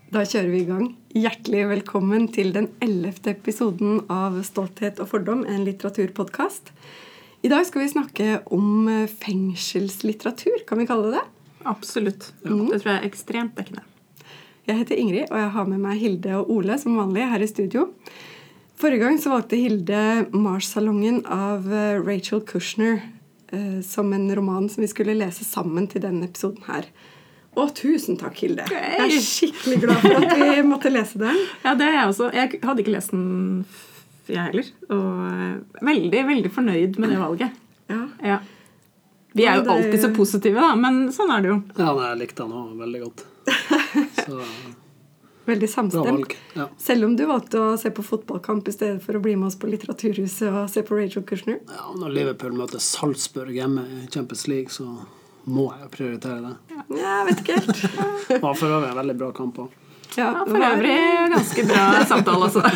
Da kjører vi I gang. Hjertelig velkommen til den 11. episoden av Stolthet og fordom, en litteraturpodcast. I dag skal vi snakke om fengselslitteratur, kan vi kalle det? Absolutt. Det tror jeg ekstremt dekkende. Jeg heter Ingrid, og jeg har med meg Hilde og Ole som vanlig her I studio. Forrige gang så valgte Hilde Mars-salongen av Rachel Kushner som en roman som vi skulle lese sammen til denne episoden her. Tusen takk, Hilde. Jeg skikkelig glad for at vi måtte lese den. Ja, det jeg også. Jeg hadde ikke lest den jeg heller. Og veldig, veldig fornøyd med det valget. Ja. Vi jo alltid så positive da, men sånn det jo. Ja, jeg likte den også veldig godt. Så, veldig samstemt. Ja. Selv om du valgte å se på fotballkamp I stedet for å bli med oss på Litteraturhuset og se på Rachel Kushner. Ja, når Liverpool møter Salzburg hjemme I Champions League, så må jeg prioritere det. Ja, jeg vet ikke helt. Ja, for øvrig en veldig bra kamp også. Ja, for øvrig ganske bra samtale også.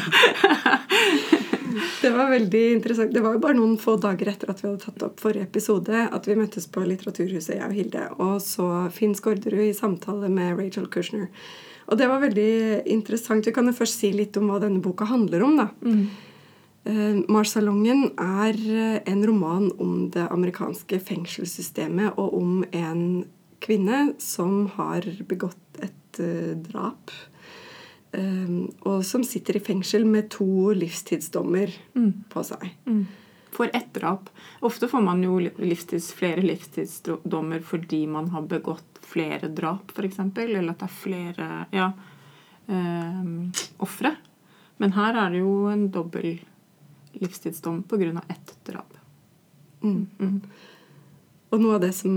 Det var veldig interessant. Det var jo bare noen få dager etter at vi hadde tatt opp forrige episode, at vi møttes på Litteraturhuset, jeg og Hilde, og så Finn Skårderud I samtale med Rachel Kushner. Og det var veldig interessant. Vi kan jo først si litt om hva denne boka handler om, da. Mars-salongen en roman om det amerikanske fengselssystemet og om en kvinne som har begått et drap og som sitter I fengsel med 2 livstidsdommer på seg. For et drap. Ofte får man jo flere livstidsdommer fordi man har begått flere drap, for eksempel, eller at det flere offre. Men her det jo en dobbel livstidsdom på grunn av ett drap. Og noe av det som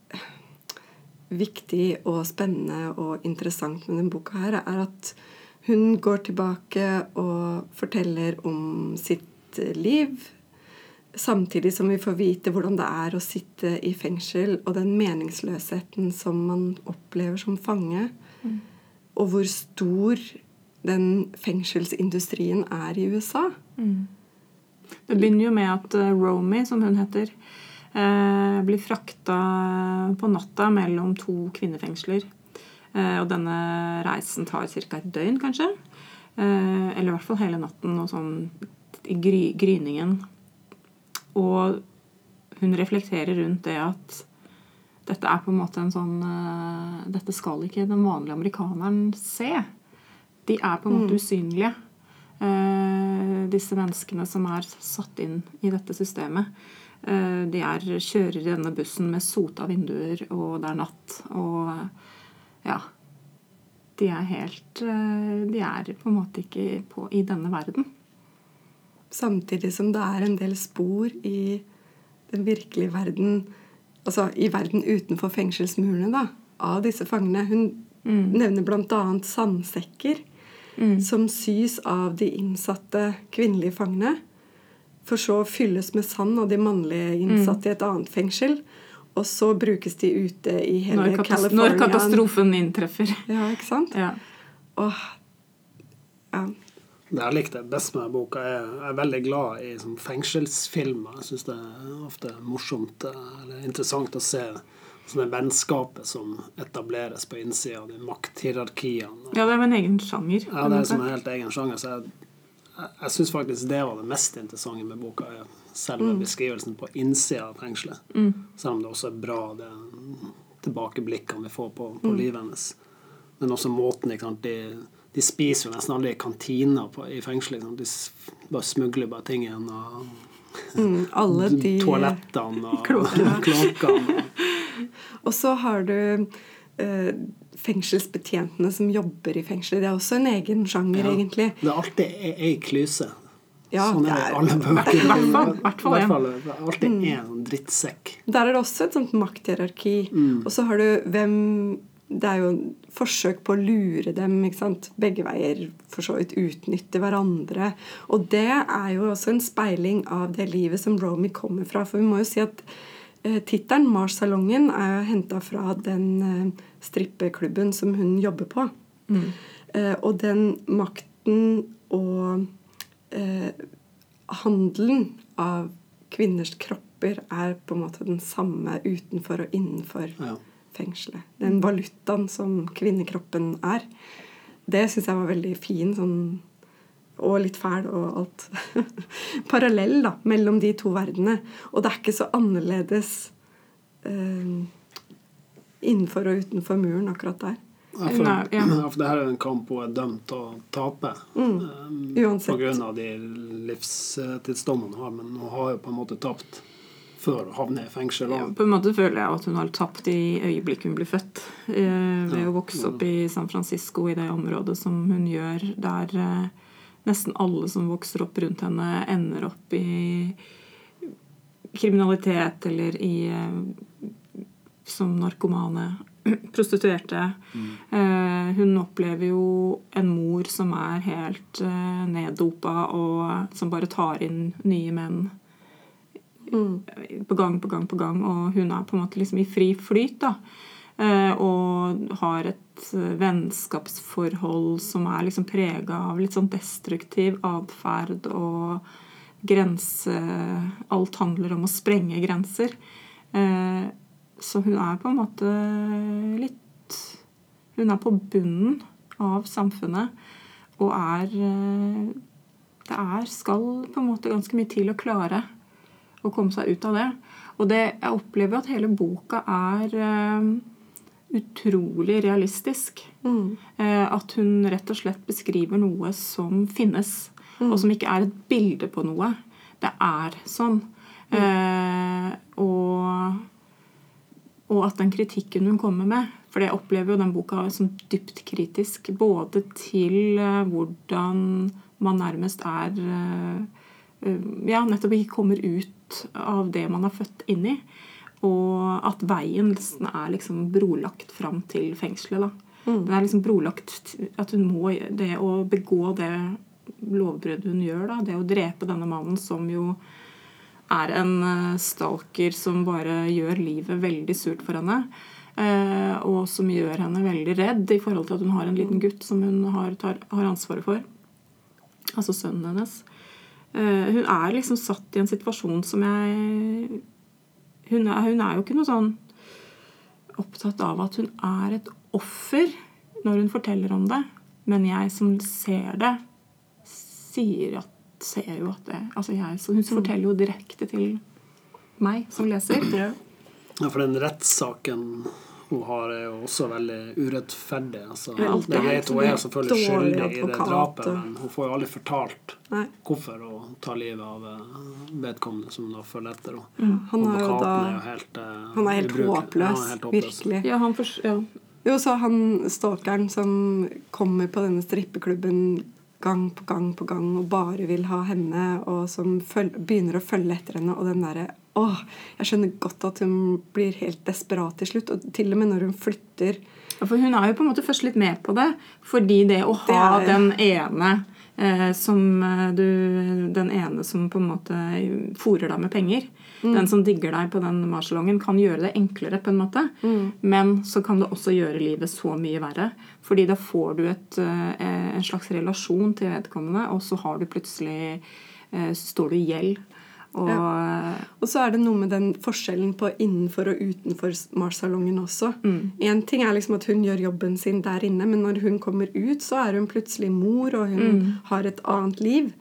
viktig og spennende og interessant med den boka her at hun går tilbake og forteller om sitt liv, samtidig som vi får vite hvordan det å sitte I fengsel og den meningsløsheten som man opplever som fange, og hvor stor den fengselsindustrien I USA. Det begynner jo med at Romy, som hun heter, blir fraktet på natta mellom 2 kvinnefengsler. Og denne reisen tar cirka et døgn, kanskje. Eller I hvert fall hele natten, og sånn I gryningen. Og hun reflekterer rundt det at dette på en måte en sånn dette skal ikke den vanlige amerikaneren se. De på en måte usynlige. Disse menneskene som satt inn I dette systemet. De kjører I denne bussen med sota vinduer, og det natt, og ja, de helt, de på en måte ikke I denne verden. Samtidig som det en del spor I den virkelige verden, altså I verden utenfor fengselsmurene da, av disse fangene. Hun nevner blant annet sandsekker, som sys av de innsatte kvinnelige fangene, for så fylles med sand av de mannlige innsatte I et annet fengsel, og så brukes de ute I hele California. Når katastrofen inntreffer. Ja, ikke sant? Ja. Ja. Det jeg likte best med boka jeg veldig glad I sånn fengselsfilmer. Jeg synes det ofte morsomt eller interessant å se sånne vennskapet som etableres på innsiden av de makthierarkiene. Ja, det en egen sjanger. Ja, det som en helt egen sjanger. Så jeg synes faktisk det var det mest interessante med boka, selve beskrivelsen på innsiden av fengselet. Selv om det også bra, det tilbakeblikkene vi får på livet hennes. Men også måten, de spiser jo nesten aldri I kantiner I fengselet. De bare smugler bare ting igjen, og alle de toalettene og klokkene. Og så har du fengselsbetjentene som jobber I fengselet. Det også en egen sjanger, egentlig. Det alltid en klyse. Ja, sånn det alle bøker. I hvert fall alltid en drittsekk. Der det også et sånt makthierarki. Og så har du det jo forsøk på å lure dem, ikke sant? Begge veier for så vidt utnytte hverandre. Og det jo også en speiling av det livet som Romy kommer fra. For vi må jo si at titelen Mars-salongen jo hentet fra den strippeklubben som hun jobber på. Og den makten og handelen av kvinners kropper på en måte den samme utenfor og innenfor fengselet. Den valutaen som kvinnekroppen det synes jeg var veldig fin, sånn, og litt fæl og alt. Parallell da, mellom de to verdenene. Og det ikke så annerledes innenfor og utenfor muren akkurat der. For det her en kamp hun dømt å tape. Uansett. På grunn av de livstidsdommene hun har, men hun har jo på en måte tapt før å havne i fengsel. Ja, på en måte føler jeg at hun har tapt i øyeblikket hun blir født. Ved å vokse opp i San Francisco, i det området som hun gjør, der nesten alle som vokser opp rundt henne ender opp i kriminalitet eller som narkomane, prostituerte. Hun opplever jo en mor som helt neddopa og som bare tar inn nye menn på gang, og hun på en måte liksom i fri flyt da, og har et vennskapsforhold som liksom preget av litt sånn destruktiv adferd og alt handler om å sprenge grenser, så hun på en måte hun på bunnen av samfunnet og det skal på en måte ganske mye til å klare å komme seg ut av det. Og jeg opplever at hele boka utrolig realistisk. At hun rett og slett beskriver noe som finnes, og som ikke et bilde på noe. Det sånn. Og at den kritikken hun kommer med, for jeg opplever jo den boka som dypt kritisk, både til hvordan man nærmest nettopp ikke kommer ut av det man har født inn i, og at veien liksom brolagt fram til fengselet da. Den liksom brolagt at hun må det å begå det lovbruddet hun gjør da, det å drepe denne mannen som jo en stalker som bare gjør livet veldig surt for henne, og som gjør henne veldig redd i forhold til at hun har en liten gutt som hun har ansvaret for, altså sønnen hennes. Hun liksom satt i en situasjon som hun jo ikke noe sånn opptatt av at hun et offer når hun forteller om det, men jeg som ser det ser jo at det, altså hun forteller jo direkte til meg som leser. Ja, for den rettssaken hun har jo også veldig urettferdig. Altså, det greit, hun selvfølgelig skyldig i det drapet, men hun får jo aldri fortalt hvorfor hun tar livet av vedkommende som hun da følger etter. Han er helt håpløs, virkelig. Jo, så han stalkeren som kommer på denne strippeklubben gang på gang og bare vil ha henne, og som begynner å følge etter henne, og den jeg skjønner godt at hun blir helt desperat til slutt, og til og med når hun flytter. Ja, for hun jo på en måte først litt med på det, fordi det å ha den ene den ene som på en måte fôrer deg med penger, den som digger deg på den marsalongen, kan gjøre det enklere på en måte, men så kan det også gjøre livet så mye verre, fordi da får du en slags relasjon til vedkommende, og så har du plutselig står du i gjeld. Og så det noe med den forskjellen på innenfor og utenfor marsalongen også. En ting liksom at hun gjør jobben sin der inne, men når hun kommer ut, så hun plutselig mor, og hun har et annet liv.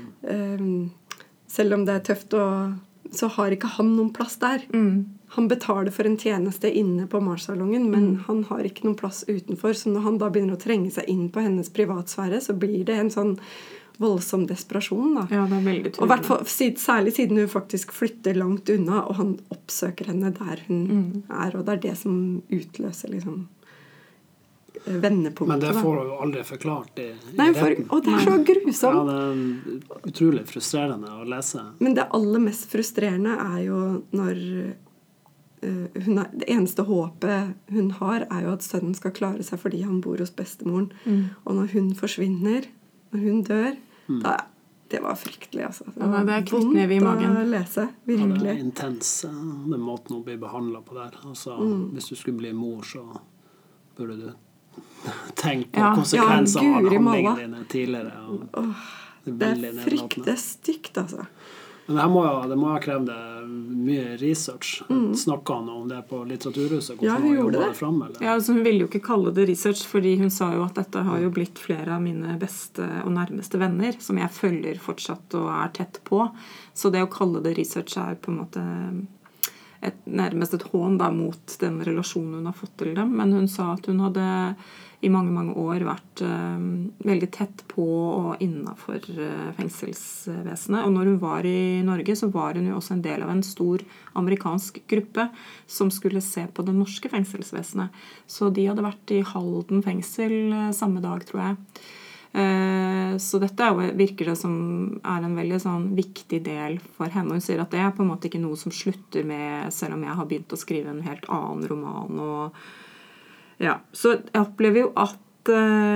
Selv om det tøft, så har ikke han noen plass der. Han betaler for en tjeneste inne på marsalongen, men han har ikke noen plass utenfor, så når han da begynner å trenge seg inn på hennes privatsfære, så blir det en sånn voldsom desperasjon da. Ja, det veldig tydelig. Og hvertfall, særlig siden hun faktisk flytter langt unna, og han oppsøker henne der hun og det det som utløser liksom vendepunktet. Men det får hun jo aldri forklart i retten. Og det så grusomt. Ja, det utrolig frustrerende å lese. Men det aller mest frustrerende jo når det eneste håpet hun har jo at sønnen skal klare seg fordi han bor hos bestemoren. Og når hun forsvinner, når hun dør, det var fryktelig, altså. Det knyttneve i magen å lese, virkelig. Ja, det intens, den måten hun blir behandlet på der. Altså, hvis du skulle bli mor, så burde du tenke på konsekvenser av handlingene dine tidligere. Det fryktelig stygt, altså. Men det må ha krevd mye research. Snakket han om det på Litteraturhuset? Ja, hun gjorde det. Frem, eller? Ja, altså hun ville jo ikke kalle det research, fordi hun sa jo at dette har jo blitt flere av mine beste og nærmeste venner, som jeg følger fortsatt og tett på. Så det å kalle det research på en måte nærmest et hån da, mot den relasjonen hun har fått til dem. Men hun sa at hun hadde i mange, mange år vært veldig tett på og innenfor fengselsvesenet. Og når hun var i Norge, så var hun jo også en del av en stor amerikansk gruppe som skulle se på det norske fengselsvesenet. Så de hadde vært i Halden fengsel samme dag, tror jeg. Så dette virker det som en veldig sånn viktig del for henne. Hun sier at det på en måte ikke noe som slutter med, selv om jeg har begynt å skrive en helt annen roman. Og, ja. Så jeg opplever jo at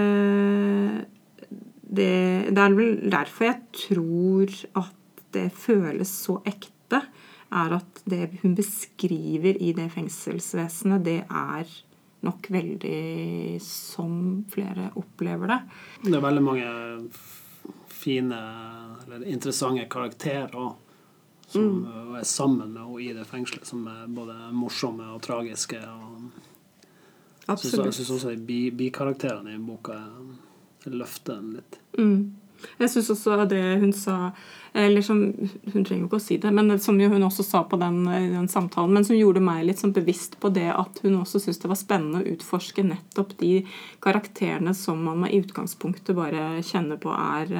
det vel derfor jeg tror at det føles så ekte, at det hun beskriver i det fengselsvesenet, det nok veldig som flere opplever det. Det veldig mange fine eller interessante karakterer som sammen med henne i det fengselet, som både morsomme og tragiske. Absolutt. Jeg synes også bikarakterene i boka løfter den litt. Jeg synes også det hun sa, eller som, hun trenger jo ikke å si det, men som jo hun også sa på den samtalen, men som gjorde meg litt sånn bevisst på det at hun også synes det var spennende å utforske nettopp de karakterene som man i utgangspunktet bare kjenner på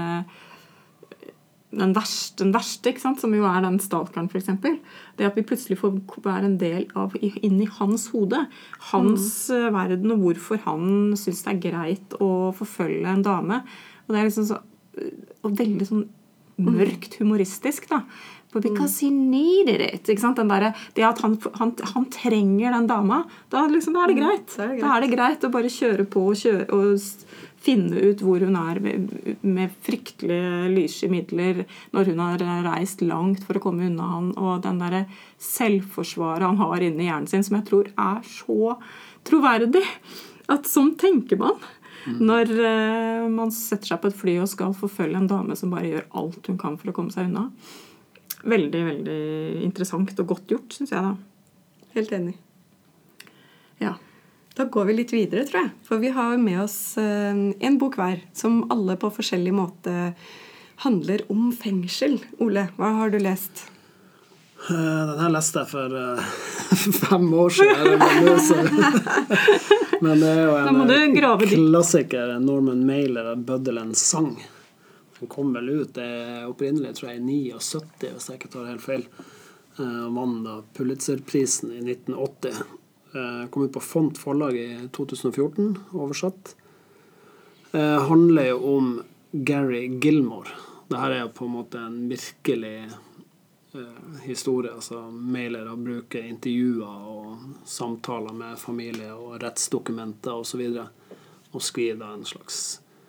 den verste, ikke sant? Som jo den stalkeren for eksempel. Det at vi plutselig får være en del av inn i hans hode, hans verden, og hvorfor han synes det greit å forfølge en dame. Og det liksom så, og veldig sånn mørkt humoristisk da. Because he needed it, ikke sant? Den der, det at han trenger den dama, da liksom, det greit. Da det greit å bare kjøre på og finne ut hvor hun med fryktelige lyse midler når hun har reist langt for å komme unna han, og den der selvforsvaret han har inne i hjernen sin, som jeg tror så troverdig at sånn tenker man når man setter seg på et fly og skal forfølge en dame som bare gjør alt hun kan for å komme seg unna. Veldig, veldig interessant og godt gjort, synes jeg da. Helt enig. Ja. Da går vi litt videre, tror jeg. For vi har med oss en bok hver, som alle på forskjellig måte handler om fengsel. Ole, hva har du lest? Den her leste jeg for 5 år siden. Men det jo en klassiker, Norman Mailer, Bøddelen sang. Den kom vel ut opprinnelig, tror jeg, i 79, hvis jeg ikke tar helt feil. Vann da Pulitzerprisen i 1980. Kom ut på Font forlag i 2014, oversatt. Handler jo om Gary Gilmore. Dette jo på en måte en virkelig historie. Altså Mailer bruker intervjuer og samtaler med familie og rettsdokumenter og så videre, og skriver da en slags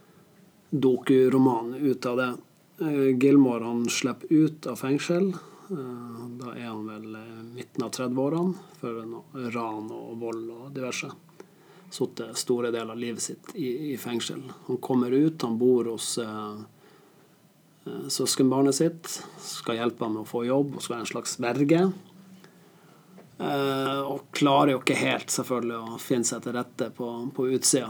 dokuroman ut av det. Gilmore, han slipper ut av fengsel. Da han vel midten av 30-årene for ran og vold og diverse. Suttet store deler av livet sitt i fengsel. Han kommer ut, han bor hos søskenbarnet sitt, skal hjelpe ham med å få jobb og skal være en slags verge. Og klarer jo ikke helt selvfølgelig å finne seg til rette på utsida.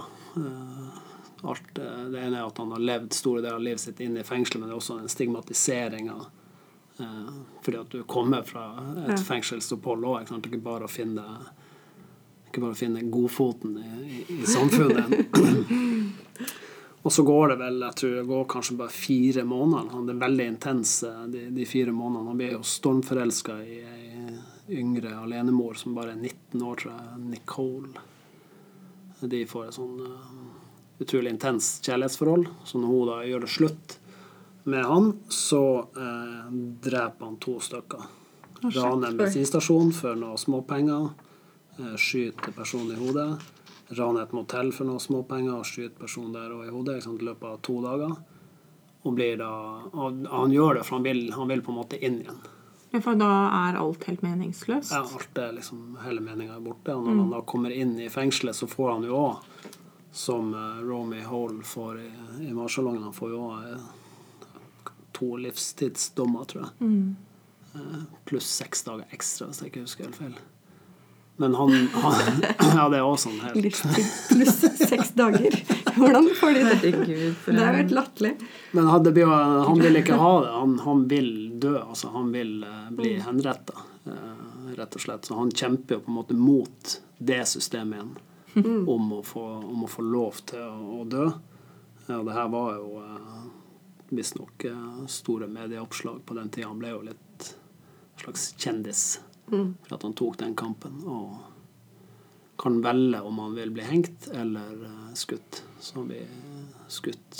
Det ene at han har levd store deler av livet sitt inne i fengsel, men det også en stigmatisering fordi at du kommer fra et fengselsopphold også, ikke bare å finne godfoten i samfunnet. Og så går det vel, jeg tror det går kanskje bare 4 måneder. Han veldig intens de 4 månedene. Han blir jo stormforelsket i en yngre alenemor som bare 19 år, tror jeg, Nicole. De får et sånn utrolig intens kjærlighetsforhold. Så når hun da gjør det slutt med han, så dreper han 2 stykker. Raner en bensinstasjon for noen småpenger, skyter personen i hodet, raner et motell for noen småpenger og skyter personen der og i hodet i løpet av 2 dager. Og blir da, og han gjør det for han vil på en måte inn igjen. Ja, for da alt helt meningsløst? Ja, alt liksom, hele meningen borte. Og når han da kommer inn i fengselet, så får han jo også, som Romy Hole får i Marshallongen, han får jo også 2 livstidsdommer, tror jeg. Pluss 6 dager ekstra, hvis jeg ikke husker helt feil. Men han ja, det også sånn helt. Livstid pluss 6 dager. Hvordan får de det? Herregud, Det har vært latterlig. Men han vil ikke ha det. Han vil dø, altså han vil bli henrettet, rett og slett. Så han kjemper jo på en måte mot det systemet igjen, om å få lov til å dø. Ja, det her var jo visst nok store medieoppslag på den tiden. Han ble jo litt slags kjendis for at han tok den kampen, og kan velge om han vil bli hengt eller skutt. Så han blir skutt.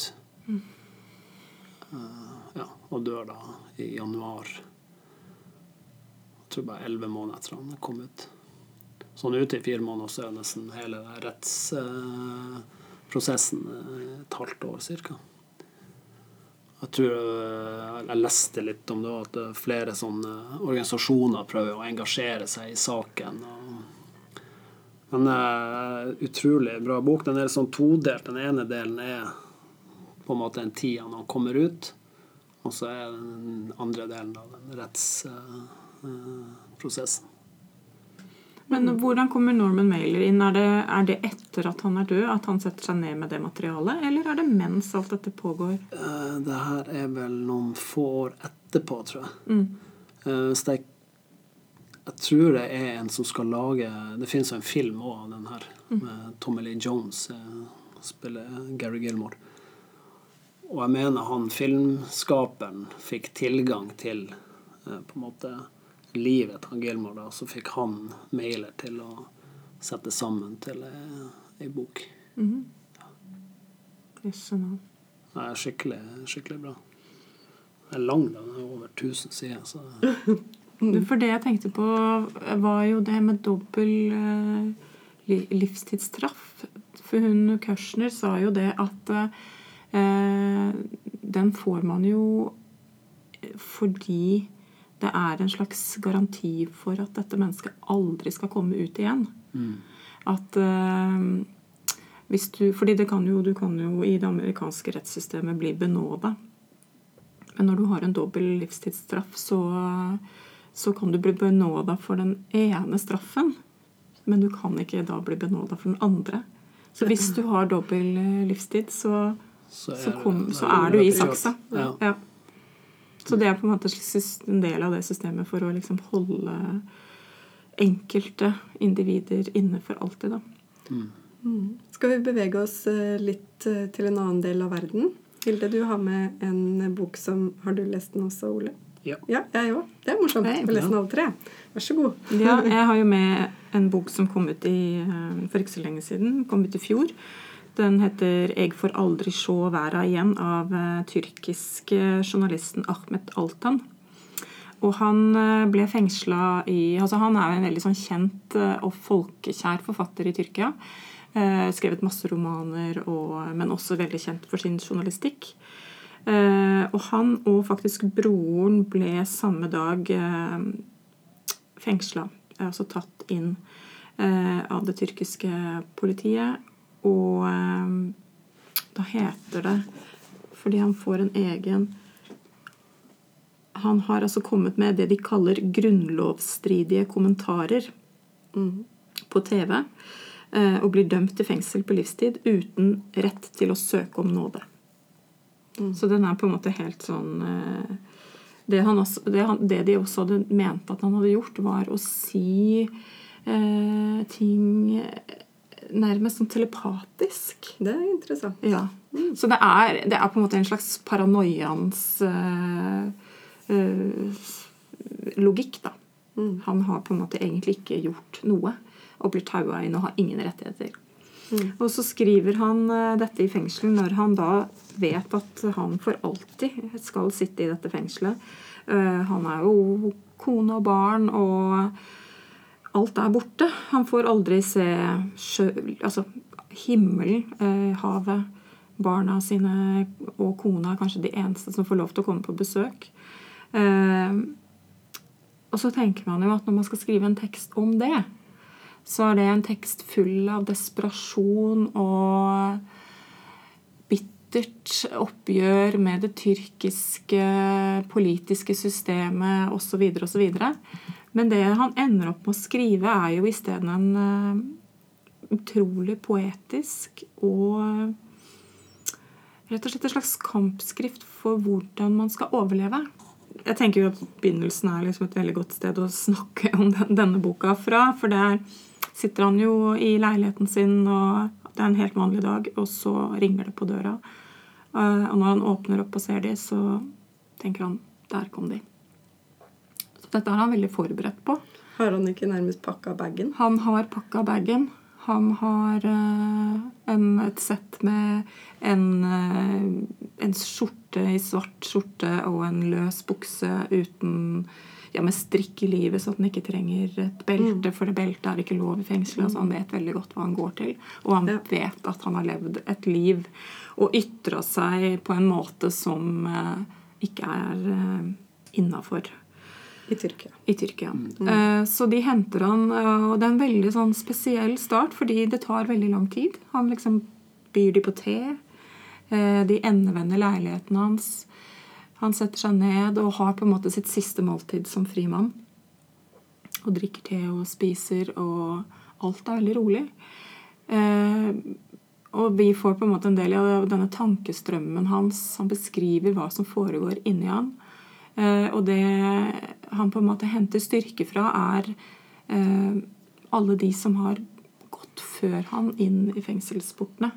Ja, og dør da i januar. Jeg tror bare 11 måneder etter han kom ut. Sånn ute i 4 måneder så er nesten hele rettsprosessen et halvt år cirka. Jeg tror jeg leste litt om det, at flere sånne organisasjoner prøver å engasjere seg i saken. Men utrolig bra bok. Den er sånn todelt. Den ene delen er på en måte en tid når han kommer ut, og så er den andre delen av den rettsprosessen. Men hvordan kommer Norman Mailer inn? Er det etter at han er død, at han setter seg ned med det materialet, eller er det mens alt dette pågår? Det her er vel noen få år etterpå, tror jeg. Så jeg tror det er en som skal lage... Det finnes jo en film også av den her, med Tommy Lee Jones, spiller Gary Gilmore. Og jeg mener han filmskaperen fikk tilgang til på en måte livet til Gilmore, da, så fikk han Mailer til å sette sammen til en bok. Jeg skjønner. Det er skikkelig, skikkelig bra. Det er lang, den er over 1000 sider. Så. For det jeg tenkte på var jo det med dobbel livstidsstraff. For hun Kushner sa jo det at den får man jo fordi det er en slags garanti for at dette mennesket aldri skal komme ut igjen. At hvis fordi du kan jo i det amerikanske rettssystemet bli benådet. Men når du har en dobbel livstidsstraff, så kan du bli benådet for den ene straffen, men du kan ikke da bli benådet for den andre. Så hvis du har dobbel livstid, så er du i saksa. Ja. Så det er på en måte en del av det systemet for å liksom holde enkelte individer inne for alltid. Da. Skal vi bevege oss litt til en annen del av verden? Hilde, du har med en bok som... Har du lest den også, Ole? Ja. Ja, jeg også. Det er morsomt. Jeg har lest den alle 3. Vær så god. Ja, jeg har jo med en bok som kom ut for ikke så lenge siden. Kom ut i fjor. Den heter «Jeg får aldri se verda igjen» av tyrkiske journalisten Ahmet Altan. Og han ble fengslet han er jo en veldig sånn kjent og folkekjær forfatter i Tyrkia. Skrevet masse romaner, men også veldig kjent for sin journalistikk. Og han og faktisk broren ble samme dag fengslet, altså tatt inn av det tyrkiske politiet. Og da heter det, fordi han får en egen... Han har altså kommet med det de kaller grunnlovsstridige kommentarer på TV, og blir dømt til fengsel på livstid uten rett til å søke om nåde. Så den er på en måte helt sånn... Det de også hadde ment at han hadde gjort, var å si ting... nærmest sånn telepatisk. Det er interessant. Ja. Så det er på en måte en slags paranoians logikk, da. Han har på en måte egentlig ikke gjort noe, og blir tauet inn og har ingen rettigheter. Og så skriver han dette i fengselen når han da vet at han for alltid skal sitte i dette fengselet. Han er jo kone og barn, og alt er borte. Han får aldri se himmelen, havet, barna sine og kona er kanskje de eneste som får lov til å komme på besøk. Og så tenker man jo at når man skal skrive en tekst om det, så er det en tekst full av desperasjon og dystert oppgjør med det tyrkiske politiske systemet og så videre. Men det han ender opp med å skrive jo I stedet en utrolig poetisk og rett og slett en slags kampskrift for hvordan man skal overleve. Jeg tenker jo at begynnelsen liksom et veldig godt sted å snakke om denne boka fra, for der sitter han jo I leiligheten sin, og det en helt vanlig dag, og så ringer det på døra. Og når han åpner opp og ser det, så tenker han, der kom de. Så dette han veldig forberedt på. Har han ikke nærmest pakket bagen? Han har pakket bagen. Han har et sett med en skjorte I svart skjorte og en løs bukse uten, med strikk I livet, så at han ikke trenger et belte, for det beltet ikke lov I fengsel. Altså han vet veldig godt hva han går til, og han vet at han har levd et liv og ytret seg på en måte som ikke innenfor. I Tyrkia. I Tyrkia. Så de henter han, og det en veldig sånn spesiell start, fordi det tar veldig lang tid. Han liksom byr de på te, de endevender leiligheten hans. Han setter seg ned og har på en måte sitt siste måltid som frimann. Og drikker te og spiser, og alt veldig rolig. Og vi får på en måte en del av denne tankestrømmen hans. Han beskriver hva som foregår inni han. Og det han på en måte henter styrke fra alle de som har gått før han inn I fengselsportene.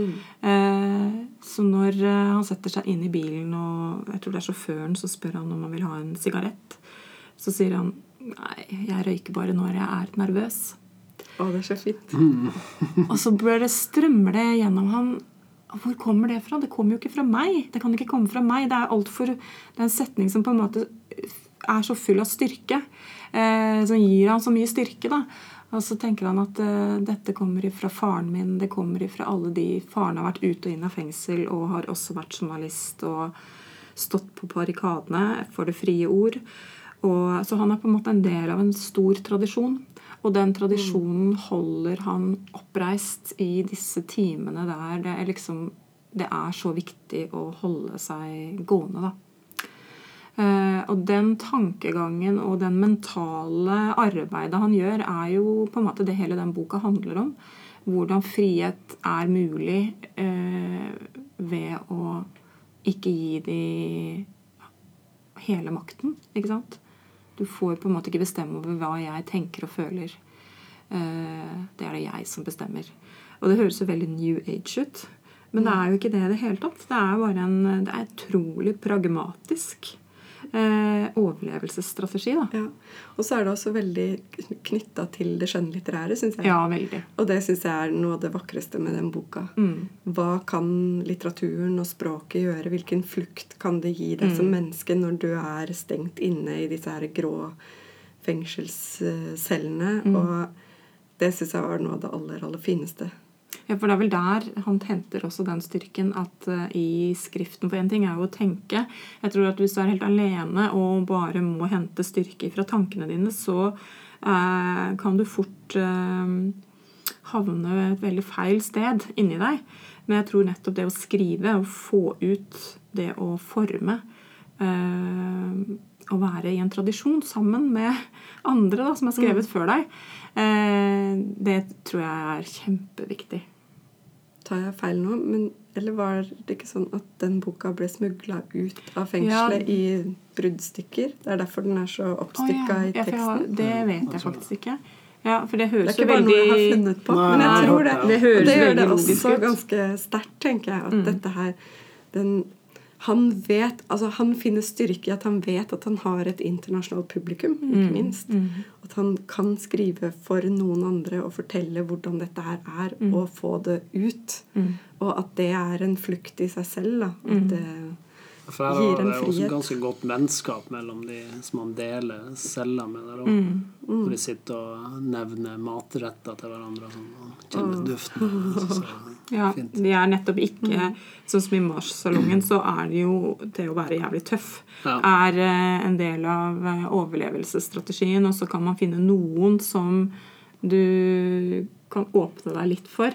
Så når han setter seg inn I bilen, og jeg tror det sjåføren, så spør han om han vil ha en sigarett. Så sier han, nei, jeg røyker bare når jeg nervøs. Det så fint. Og så strømmer det gjennom han. Hvor kommer det fra? Det kommer jo ikke fra meg. Det kan ikke komme fra meg. Det en setning som på en måte så full av styrke. Som gir han så mye styrke, da. Og så tenker han at dette kommer fra faren min. Det kommer fra alle de. Faren har vært ut og inn av fengsel, og har også vært journalist og stått på barrikadene for det frie ord. Og, så han på en måte en del av en stor tradisjon. Og den tradisjonen holder han oppreist I disse timene der det så viktig å holde seg gående, da. Og den tankegangen og den mentale arbeidet han gjør jo på en måte det hele den boka handler om. Hvordan frihet mulig ved å ikke gi de hele makten, ikke sant? Du får på en måte ikke bestemme over hva jeg tenker og føler. Det det jeg som bestemmer. Og det høres jo veldig New Age ut. Men det jo ikke det I det hele tatt. Det bare det utrolig pragmatisk overlevelsesstrategi, da. Ja. Og så det også veldig knyttet til det skjønnlitterære, synes jeg. Ja, veldig. Og det synes jeg noe av det vakreste med den boka. Hva kan litteraturen og språket gjøre? Hvilken flukt kan det gi deg som menneske når du stengt inne I disse her grå fengselscellene? Og det synes jeg var noe av det aller, aller fineste. Ja, for det vel der han henter også den styrken at I skriften for en ting jo å tenke. Jeg tror at hvis du helt alene og bare må hente styrke fra tankene dine, så kan du fort havne et veldig feil sted inni deg. Men jeg tror nettopp det å skrive og få ut det å forme å være I en tradisjon sammen med andre da, som har skrevet før deg, det tror jeg kjempeviktig. Tar jeg feil nå? Eller var det ikke sånn at den boka ble smuglet ut av fengselet I bruddstykker? Det derfor den så oppstykket I teksten? Det vet jeg faktisk ikke. Ja, for det høres jo veldig... Det ikke bare noe jeg har funnet på, men jeg tror det. Det høres det gjør det også også ganske sterkt, tenker jeg, at dette her... Han vet, altså han finner styrke I at han vet at han har et internasjonalt publikum, ikke minst. At han kan skrive for noen andre og fortelle hvordan dette her og få det ut. Og at det en flukt I seg selv, da. At det gir en frihet. Det også ganske godt vennskap mellom de som han deler celler med der også. Hvor de sitter og nevner matretter til hverandre og sånn, og kjenner duften. Ja, de nettopp ikke sånn som I Mars-salongen så det jo det å være jævlig tøff en del av overlevelsesstrategien, og så kan man finne noen som du kan åpne deg litt for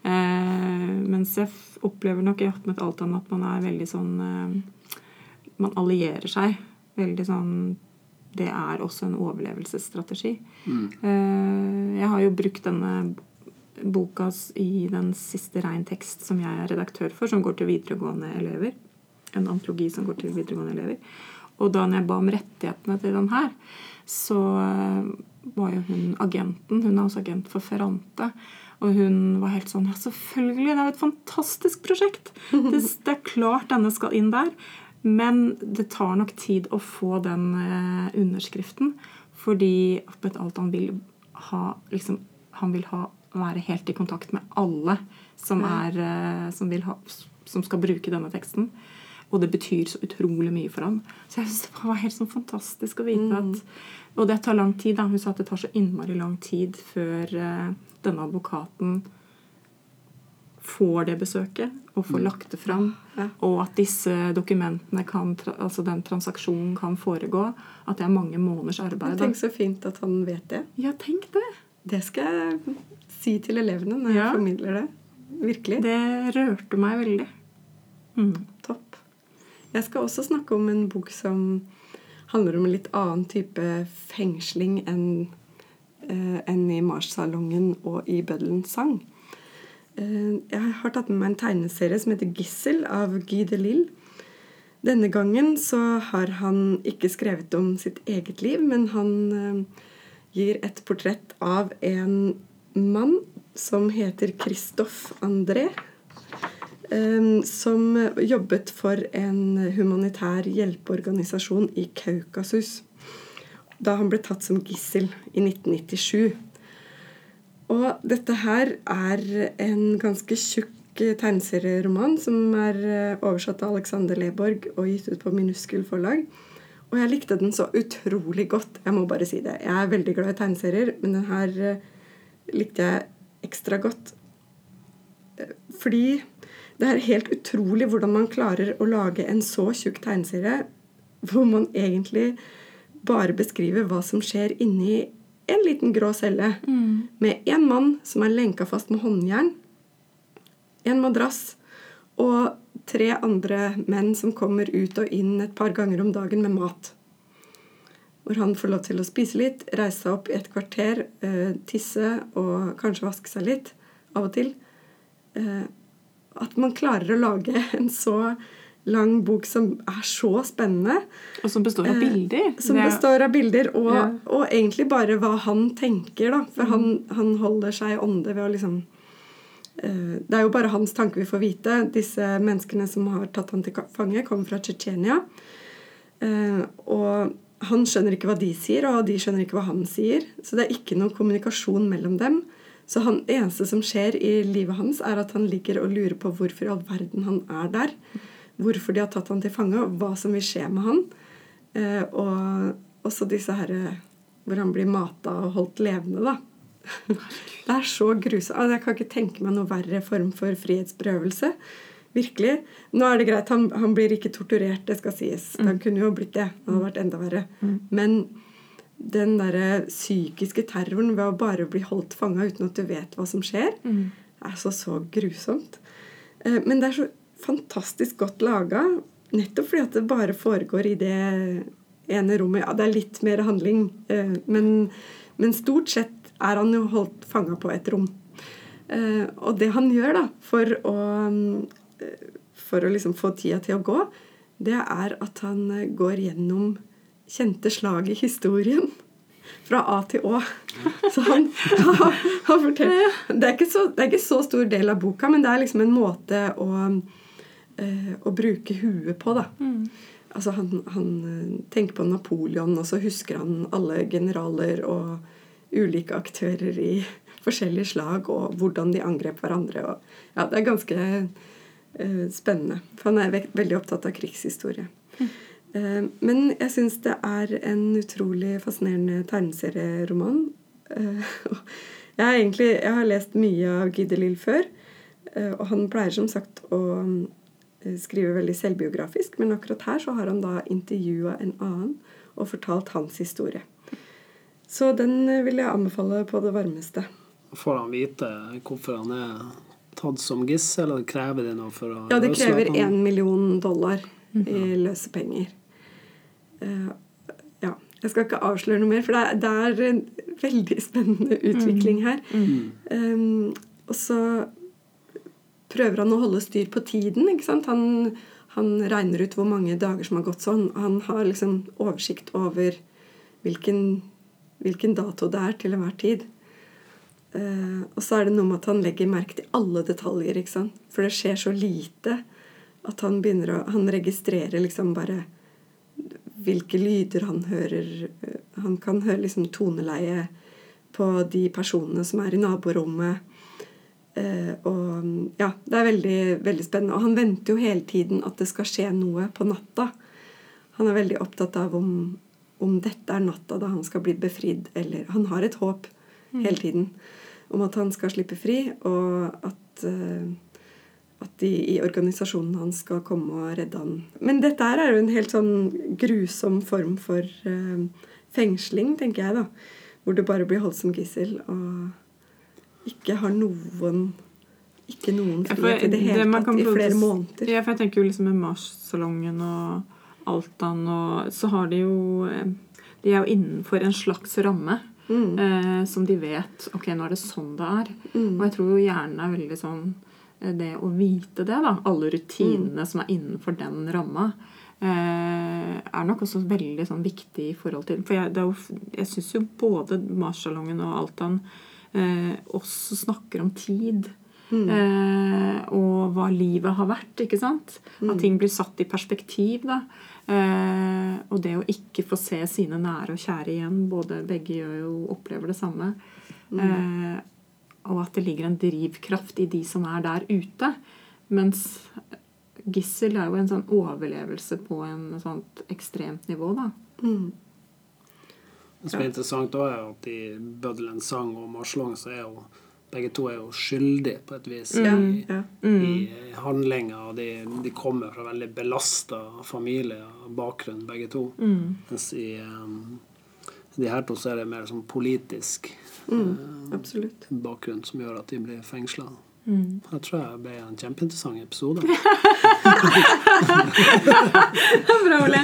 Mens jeg opplever nok i Ahmet Altan at man veldig sånn man allierer seg veldig sånn det også en overlevelsesstrategi. Jeg har jo brukt denne boka i den siste regntekst som jeg redaktør for, som går til videregående elever. En antologi som går til videregående elever. Og da når jeg ba om rettighetene til den her, så var jo hun agenten. Hun også agent for Ferrante. Og hun var helt sånn, ja selvfølgelig, det et fantastisk prosjekt. Det klart denne skal inn der. Men det tar nok tid å få den underskriften, fordi Ahmet Altan vil ha, liksom, han vil være helt i kontakt med alle som som skal bruke denne teksten. Og det betyr så utrolig mye for ham. Så jeg synes det var helt sånn fantastisk å vite at, og det tar lang tid da, hun sa at det tar så innmari lang tid før denne advokaten får det besøket og får lagt det fram, og at disse dokumentene altså den transaksjonen kan foregå, at det mange måneders arbeid. Tenk så fint at han vet det. Ja, tenk det. Det skal jeg si til elevene når jeg formidler det. Virkelig. Det rørte meg veldig. Topp. Jeg skal også snakke om en bok som handler om en litt annen type fengsling enn i Marssalongen og i Bøddelens sang. Jeg har tatt med meg en tegneserie som heter Gissel av Guy Delisle. Denne gangen så har han ikke skrevet om sitt eget liv, men han gir et portrett av en mann som heter Christophe André, som jobbet for en humanitær hjelpeorganisasjon i Kaukasus, da han ble tatt som gissel i 1997. Og dette her en ganske tjukk tegneserieroman som oversatt av Alexander Leborg og gitt ut på Minuskel forlag. Og jeg likte den så utrolig godt. Jeg må bare si det. Jeg veldig glad i tegneserier, men den her likte jeg ekstra godt. Fordi det helt utrolig hvordan man klarer å lage en så tjukk tegneserie hvor man egentlig bare beskriver hva som skjer inni en liten grå celle med en mann som lenket fast med håndjern, en madrass og 3 andre menn som kommer ut og inn et par ganger om dagen med mat. Hvor han får lov til å spise litt, reise seg opp i et kvarter, tisse og kanskje vaske seg litt av og til. At man klarer å lage en så lang bok som så spennende. Og som består av bilder. Som består av bilder, og egentlig bare hva han tenker, da. For han holder seg i ånde ved å liksom... Det jo bare hans tanke vi får vite. Disse menneskene som har tatt han til fange, kommer fra Tsjetsjenia. Og han skjønner ikke hva de sier, og de skjønner ikke hva han sier. Så det ikke noen kommunikasjon mellom dem. Så det eneste som skjer i livet hans at han ligger og lurer på hvorfor i all verden han der. Hvorfor de har tatt han til fange, og hva som vil skje med han. Og så disse her hvor han blir matet og holdt levende, da. Det så grusomt. Jeg kan ikke tenke meg noe verre form for frihetsberøvelse. Virkelig. Nå det greit, han blir ikke torturert, det skal sies. Han kunne jo blitt det. Det hadde vært enda verre. Men den der psykiske terroren ved å bare bli holdt fanget uten at du vet hva som skjer, så grusomt. Men det så fantastisk godt laget, nettopp fordi at det bare foregår i det ene rommet. Ja, det litt mer handling, men stort sett han jo holdt fanget på et rom. Og det han gjør da, for å liksom få tida til å gå, det at han går gjennom kjente slag i historien fra A til Å. Så han forteller. Det ikke så stor del av boka, men det liksom en måte å bruke huet på, da. Altså han tenker på Napoleon, og så husker han alle generaler og ulike aktører i forskjellige slag, og hvordan de angrep hverandre. Og, ja, det ganske spennende, for han veldig opptatt av krigshistorie. Men jeg synes det en utrolig fascinerende tegneserieroman. Jeg har lest mye av Guy Delisle før, og han pleier som sagt å skrive veldig selvbiografisk, men akkurat her så har han da intervjuet en annen og fortalt hans historie. Så den vil jeg anbefale på det varmeste. Får han vite hvorfor han tatt som gissel, eller krever de noe for å Ja, det krever løslate han? $1 million i løsepenger. Ja, jeg skal ikke avsløre noe mer, for det er en veldig spennende utvikling her. Og så prøver han å holde styr på tiden, ikke sant? Han regner ut hvor mange dager som har gått sånn. Han har liksom oversikt over hvilken dato det er til enhver tid. Og så er det noe med at han legger merke til alle detaljer, ikke sant? For det skjer så lite at han registrerer liksom bare hvilke lyder han hører. Han kan høre liksom toneleie på de personene som er i naborommet. Og ja, det er veldig, veldig spennende. Og han venter jo hele tiden at det skal skje noe på natta. Han er veldig opptatt av om dette er natta da han skal bli befridd, eller han har et håp hele tiden om at han skal slippe fri, og at de i organisasjonen hans skal komme og redde han. Men dette er jo en helt sånn grusom form for fengsling, tenker jeg da, hvor det bare blir holdt som gissel, og ikke har noen frihet i det hele tatt i flere måneder. Ja, for jeg tenker jo liksom med Mars-salongen og Altan, og så har de er jo innenfor en slags ramme, som de vet, ok, nå er det sånn det er. Og jeg tror jo hjernen er veldig sånn, det å vite det da, alle rutinene som er innenfor den ramma, er nok også veldig sånn viktig i forhold til, for jeg synes jo både Mars-salongen og Altan også snakker om tid, og hva livet har vært, ikke sant? At ting blir satt i perspektiv da, og det å ikke få se sine nære og kjære igjen, begge opplever det samme, og at det ligger en drivkraft i de som er der ute, mens gissel er jo en sånn overlevelse på en sånt ekstremt nivå da. Det som er interessant da er at i Bøddelen sang og Marslong så begge to er jo skyldige på et vis i handlinger, og de kommer fra veldig belastet familie og bakgrunn, begge to. Mens i de her to så er det mer sånn politisk bakgrunn som gjør at de blir fengslet. Jeg tror jeg ble en kjempeinteressant episode. Bra, Ole.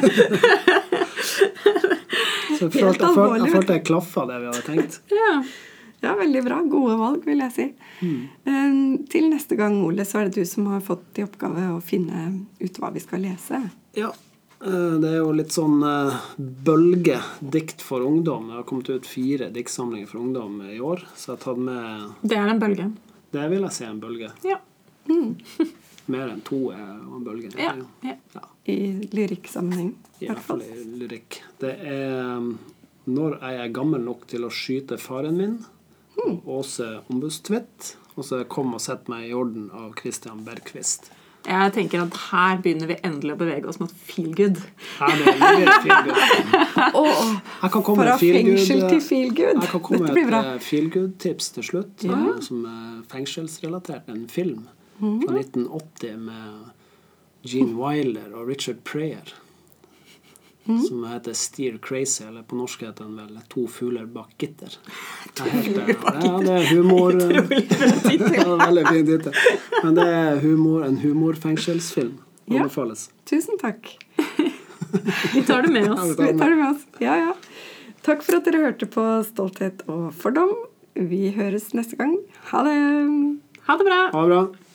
Så jeg følte jeg klaffet det vi hadde tenkt. Ja, veldig bra. Gode valg, vil jeg si. Til neste gang, Ole, så er det du som har fått i oppgave å finne ut hva vi skal lese. Ja, det er jo litt sånn bølgedikt for ungdom. Det har kommet ut 4 diktsamlinger for ungdom i år, så jeg har tatt med... Det er en bølge. Det vil jeg si en bølge. Ja. Mer enn 2 er en bølge. Ja. I lyrikksammenheng. I hvert fall i lyrikk. Det er Når jeg er gammel nok til å skyte faren min, Åse Ombudstvedt, og så Kom og sett meg i orden av Christian Bergqvist. Jeg tenker at her begynner vi endelig å bevege oss mot feel good. Her begynner vi feel good. Fra fengsel til feel good. Jeg kan komme med et feel good-tips til slutt, som er fengselsrelatert. En film fra 1980 med Gene Wilder og Richard Pryor, som heter Steer Crazy, eller på norsk heter den vel 2 fugler bak gitter. Det er humor. Veldig fin titel. Men det er en humorfengselsfilm. Anbefales. Tusen takk. Vi tar det med oss. Ja. Takk for at dere hørte på Stolthet og fordom. Vi høres neste gang. Ha det! Ha det bra! Ha det bra!